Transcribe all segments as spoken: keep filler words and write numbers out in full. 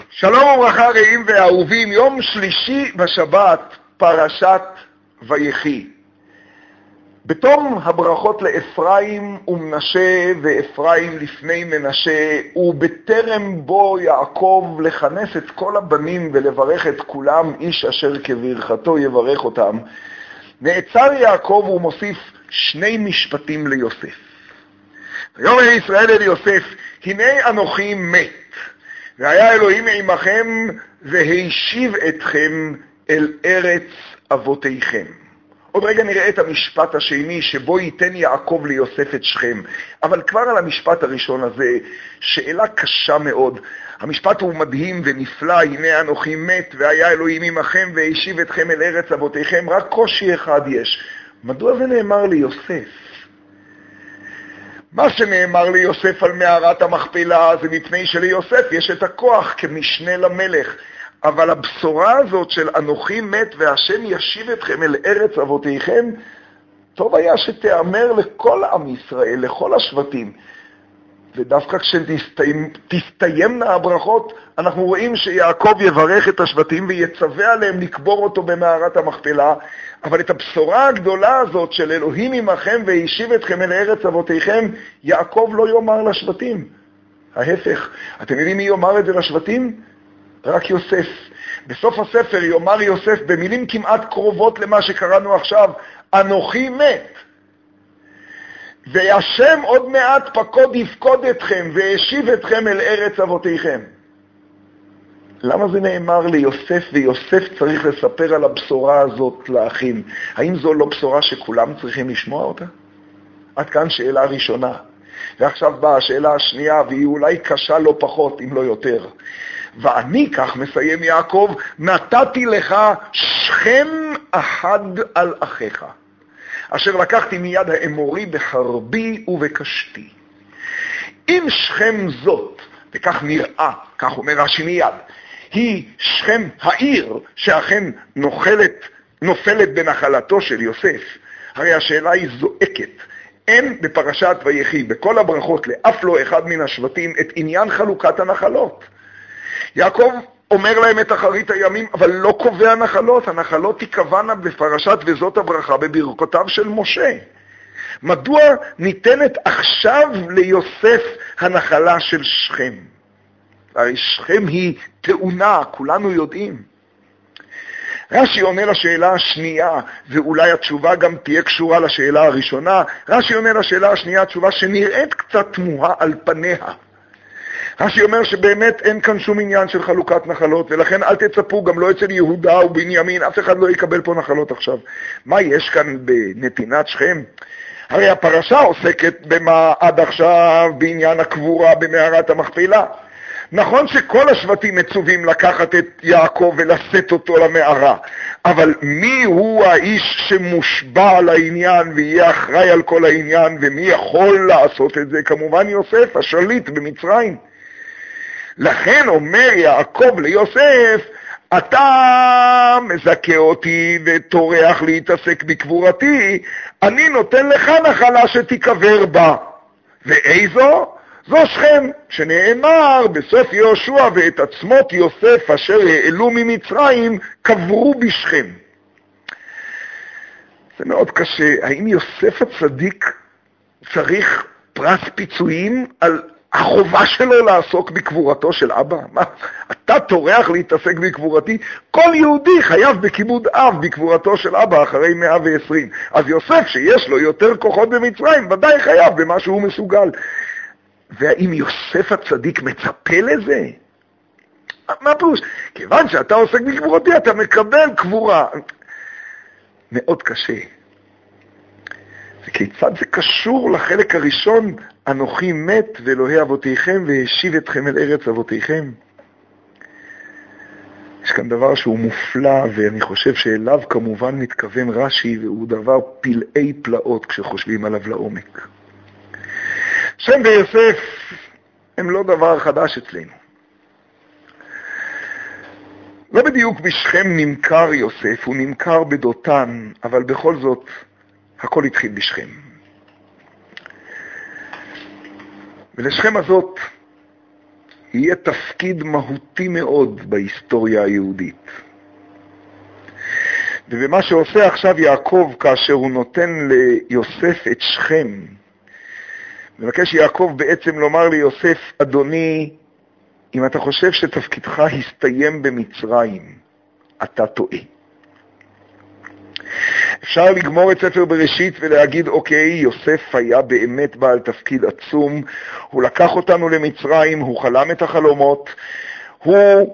שלום וברכה רעים ואהובים, יום שלישי בשבת, פרשת ויחי. בתום הברכות לאפרים ומנשה ואפרים לפני מנשה, ובטרם בו יעקב לכנס את כל הבנים ולברך את כולם, איש אשר כברכתו יברך אותם, נעצר יעקב ומוסיף שני משפטים ליוסף. ויאמר ישראל אל יוסף, הנה אנוכי מת, והיה אלוהים עמכם והשיב אתכם אל ארץ אבותיכם. עוד רגע נראה את המשפט השני שבו ייתן יעקב ליוסף את שכם. אבל כבר על המשפט הראשון הזה, שאלה קשה מאוד. המשפט הוא מדהים ונפלא, הנה אנוכי מת והיה אלוהים עמכם והשיב אתכם אל ארץ אבותיכם. רק קושי אחד יש. מדוע זה נאמר ליוסף? מה שנאמר ליוסף על מערת המכפלה זה מפני שליוסף יש את הכוח כמשנה למלך. אבל הבשורה הזאת של אנוכי מת והשם ישיב אתכם אל ארץ אבותיכם, טוב היה שתאמר לכל עם ישראל, לכל השבטים. ודווקא כשתסתיימנה הברכות, אנחנו רואים שיעקב יברך את השבטים ויצווה עליהם לקבור אותו במערת המכפלה. אבל את הבשורה הגדולה הזאת של אלוהים עמכם וישיב אתכם אל ארץ אבותיכם, יעקב לא יאמר לשבטים. ההפך, אתם יודעים מי יאמר את זה לשבטים? רק יוסף. בסוף הספר יאמר יוסף במילים כמעט קרובות למה שקראנו עכשיו, אנוכי מת. והשם עוד מעט פקוד יפקוד אתכם והשיב אתכם אל ארץ אבותיכם. למה זה נאמר ליוסף, ויוסף צריך לספר על הבשורה הזאת לאחים? האם זו לא בשורה שכולם צריכים לשמוע אותה? עד כאן שאלה ראשונה. ועכשיו באה השאלה השנייה, והיא אולי קשה לא פחות, אם לא יותר. ואני, כך מסיים יעקב, נתתי לך שכם אחד על אחיך, אשר לקחתי מיד האמורי בחרבי ובקשתי. אם שכם זאת, וכך נראה, כך אומר רש"י מיד, היא שכם העיר שאכן נוחלת, נופלת בנחלתו של יוסף, הרי השאלה היא זועקת. אין בפרשת ויחי, בכל הברכות, לאף לא אחד מן השבטים, את עניין חלוקת הנחלות. יעקב אומר להם את אחרית הימים, אבל לא קובע נחלות. הנחלות תיקבענה בפרשת וזאת הברכה בברכותיו של משה. מדוע ניתנת עכשיו ליוסף הנחלה של שכם? הרי שכם היא תאונה, כולנו יודעים. רש"י עונה לשאלה השנייה, ואולי התשובה גם תהיה קשורה לשאלה הראשונה. רש"י עונה לשאלה השנייה, התשובה שנראית קצת תמוהה על פניה. רש"י אומר שבאמת אין כאן שום עניין של חלוקת נחלות, ולכן אל תצפו, גם לא אצל יהודה ובנימין, אף אחד לא יקבל פה נחלות עכשיו. מה יש כאן בנתינת שכם? הרי הפרשה עוסקת במה עד עכשיו בעניין הקבורה במערת המכפלה. נכון שכל השבטים מצווים לקחת את יעקב ולשאת אותו למערה, אבל מי הוא האיש שמושבע על העניין ויהיה אחראי על כל העניין, ומי יכול לעשות את זה? כמובן יוסף, השליט במצרים. לכן אומר יעקב ליוסף, אתה מזכה אותי וטורח להתעסק בקבורתי, אני נותן לך נחלה שתיקבר בה. ואיזו? זו שכם, שנאמר בסוף יהושע, ואת עצמות יוסף אשר העלו ממצרים קברו בשכם. זה מאוד קשה. האם יוסף הצדיק צריך פרס פיצויים על החובה שלו לעסוק בקבורתו של אבא? מה? אתה טורח להתעסק בקבורתי? כל יהודי חייב בכיבוד אב בקבורתו של אבא אחרי מאה ועשרים. אז יוסף שיש לו יותר כוחות במצרים ודאי חייב במה שהוא מסוגל. והאם יוסף הצדיק מצפה לזה? מה פירוש? כיוון שאתה עוסק בקבורתי אתה מקבל קבורה. מאוד קשה. וכיצד זה קשור לחלק הראשון, אנוכי מת ואלוהי אבותיכם והשיב אתכם אל ארץ אבותיכם? יש כאן דבר שהוא מופלא, ואני חושב שאליו כמובן מתכוון רש"י, והוא דבר פלאי פלאות כשחושבים עליו לעומק. שם ויוסף הם לא דבר חדש אצלנו. לא בדיוק בשכם נמכר יוסף, הוא נמכר בדותן, אבל בכל זאת הכל התחיל בשכם. ולשכם הזאת יהיה תפקיד מהותי מאוד בהיסטוריה היהודית. ובמה שעושה עכשיו יעקב כאשר הוא נותן ליוסף את שכם, מבקש יעקב בעצם לומר ליוסף, אדוני, אם אתה חושב שתפקידך הסתיים במצרים, אתה טועה. אפשר לגמור את ספר בראשית ולהגיד, אוקיי, יוסף היה באמת בעל תפקיד עצום, הוא לקח אותנו למצרים, הוא חלם את החלומות, הוא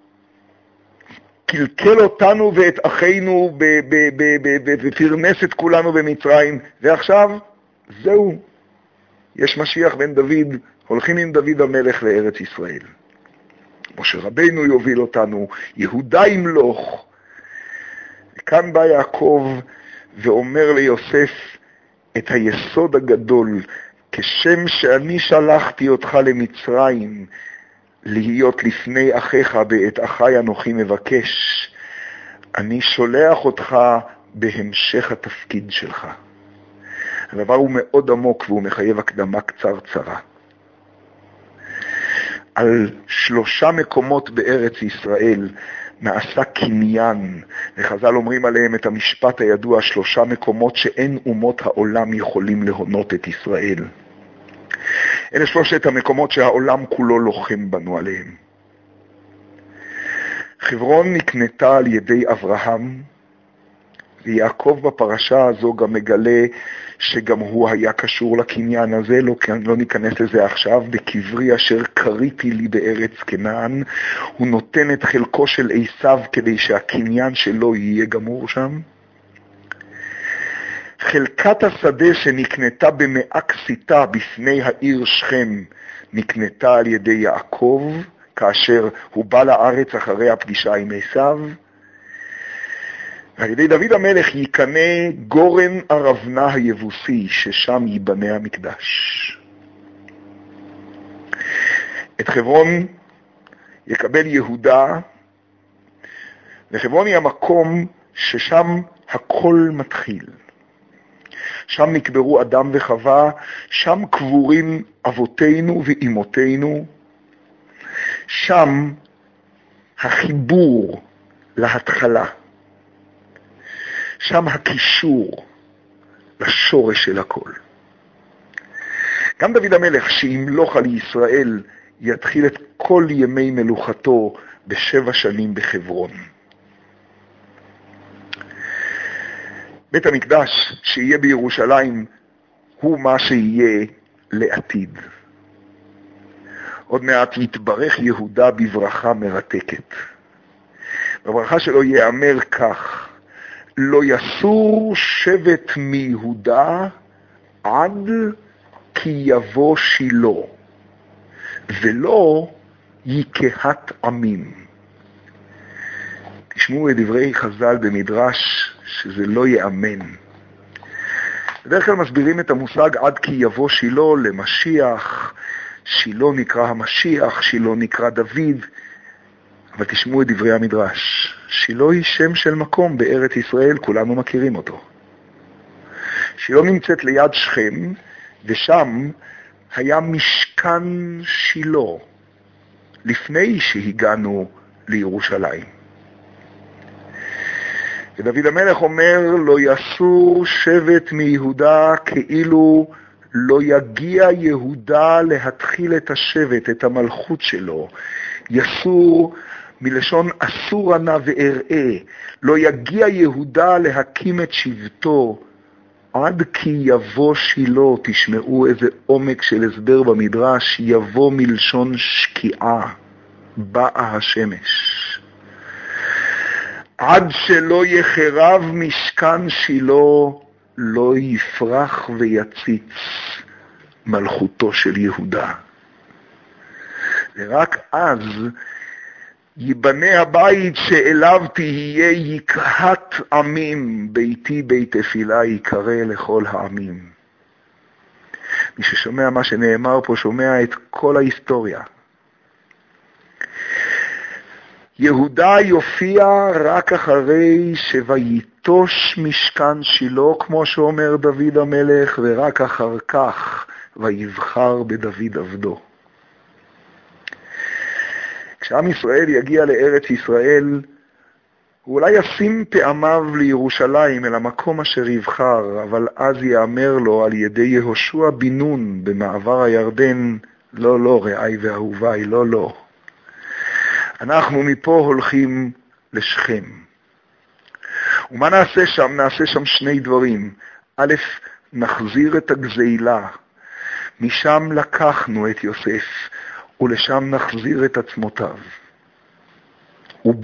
קלקל אותנו ואת אחינו ופרנס את כולנו במצרים, ועכשיו זהו, יש משיח בן דוד, הולכים עם דוד המלך לארץ ישראל. משה רבינו יוביל אותנו, יהודה ימלוך. וכאן בא יעקב ואומר ליוסף את היסוד הגדול, כשם שאני שלחתי אותך למצרים, להיות לפני אחיך בעת אחי אנוכי מבקש, אני שולח אותך בהמשך התפקיד שלך. הדבר הוא מאוד עמוק והוא מחייב הקדמה קצרצרה. על שלושה מקומות בארץ ישראל נעשה קניין, וחז"ל אומרים עליהם את המשפט הידוע, שלושה מקומות שאין אומות העולם יכולים להונות את ישראל. אלה שלושת המקומות שהעולם כולו לוחם בנו עליהם. חברון נקנתה על ידי אברהם, ויעקב בפרשה הזו גם מגלה שגם הוא היה קשור לקניין הזה, לא, לא ניכנס לזה עכשיו, בקברי אשר קריתי לי בארץ כנען, הוא נותן את חלקו של עשיו כדי שהקניין שלו יהיה גמור שם. חלקת השדה שנקנתה במאה כסיתה בפני העיר שכם, נקנתה על ידי יעקב, כאשר הוא בא לארץ אחרי הפגישה עם עשיו, ועל ידי דוד המלך יקנה גורן ערבנה היבוסי, ששם ייבנה המקדש. את חברון יקבל יהודה, וחברון היא המקום ששם הכל מתחיל. שם נקברו אדם וחווה, שם קבורים אבותינו ואימותינו, שם החיבור להתחלה. שם הקישור לשורש של הכל. גם דוד המלך שימלוך על ישראל יתחיל את כל ימי מלוכתו בשבע שנים בחברון. בית המקדש שיהיה בירושלים הוא מה שיהיה לעתיד. עוד מעט יתברך יהודה בברכה מרתקת. בברכה שלו יאמר כך, לא יסור שבט מיהודה עד כי יבוא שילה, ולא יקהת עמים. תשמעו את דברי חז"ל במדרש שזה לא יאמן. בדרך כלל מסבירים את המושג עד כי יבוא שילה למשיח, שילה נקרא המשיח, שילה נקרא דוד, אבל תשמעו את דברי המדרש. שילה היא שם של מקום בארץ ישראל, כולנו מכירים אותו. שילה נמצאת ליד שכם, ושם היה משכן שילה, לפני שהגענו לירושלים. ודוד המלך אומר, לא יסור שבט מיהודה כאילו לא יגיע יהודה להתחיל את השבט, את המלכות שלו. יסור מלשון אסור ענה ואראה, לא יגיע יהודה להקים את שבטו, עד כי יבוא שילה. תשמעו איזה עומק של הסבר במדרש, יבוא מלשון שקיעה, באה השמש. עד שלא יחרב משכן שילה, לא יפרח ויציץ מלכותו של יהודה. ורק אז ייבנה הבית שאליו תהיה יקהת עמים, ביתי בית תפילה יקרא לכל העמים. מי ששומע מה שנאמר פה שומע את כל ההיסטוריה. יהודה יופיע רק אחרי שויטוש משכן שילה, כמו שאומר דוד המלך, ורק אחר כך ויבחר בדוד עבדו. כשעם ישראל יגיע לארץ ישראל, הוא אולי ישים פעמיו לירושלים, אל המקום אשר יבחר, אבל אז יאמר לו על ידי יהושע בן נון במעבר הירדן, לא, לא, רעי ואהוביי, לא, לא. אנחנו מפה הולכים לשכם. ומה נעשה שם? נעשה שם שני דברים. א', נחזיר את הגזילה. משם לקחנו את יוסף, ולשם נחזיר את עצמותיו. וב',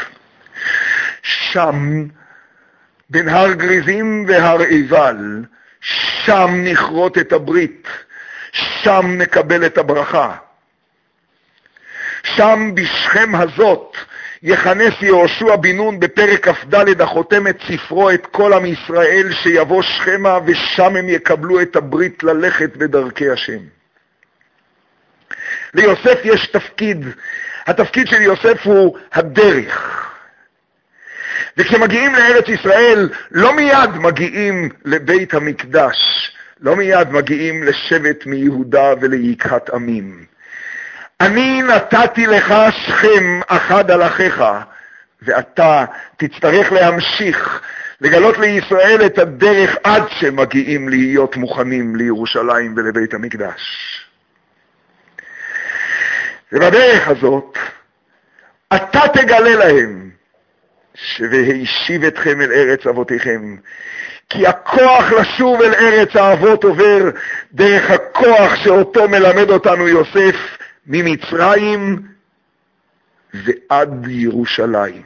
שם, בין הר גריזים והר עיבל, שם נכרות את הברית, שם נקבל את הברכה. שם בשכם הזאת יכנס יהושע בן נון בפרק כ"ד החותם את ספרו את כל עם ישראל שיבוא שכמה, ושם הם יקבלו את הברית ללכת בדרכי השם. ליוסף יש תפקיד, התפקיד של יוסף הוא הדרך. וכשמגיעים לארץ ישראל, לא מיד מגיעים לבית המקדש, לא מיד מגיעים לשבט מיהודה וליקחת עמים. אני נתתי לך שכם אחד על אחיך, ואתה תצטרך להמשיך, לגלות לישראל את הדרך עד שמגיעים להיות מוכנים לירושלים ולבית המקדש. ובדרך הזאת, אתה תגלה להם, והשיב אתכם אל ארץ אבותיכם, כי הכוח לשוב אל ארץ האבות עובר דרך הכוח שאותו מלמד אותנו יוסף ממצרים ועד ירושלים,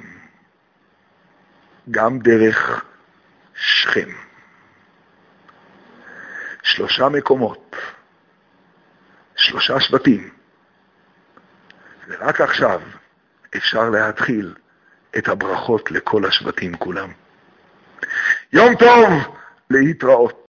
גם דרך שכם. שלושה מקומות, שלושה שבטים, ורק עכשיו אפשר להתחיל את הברכות לכל השבטים כולם. יום טוב, להתראות.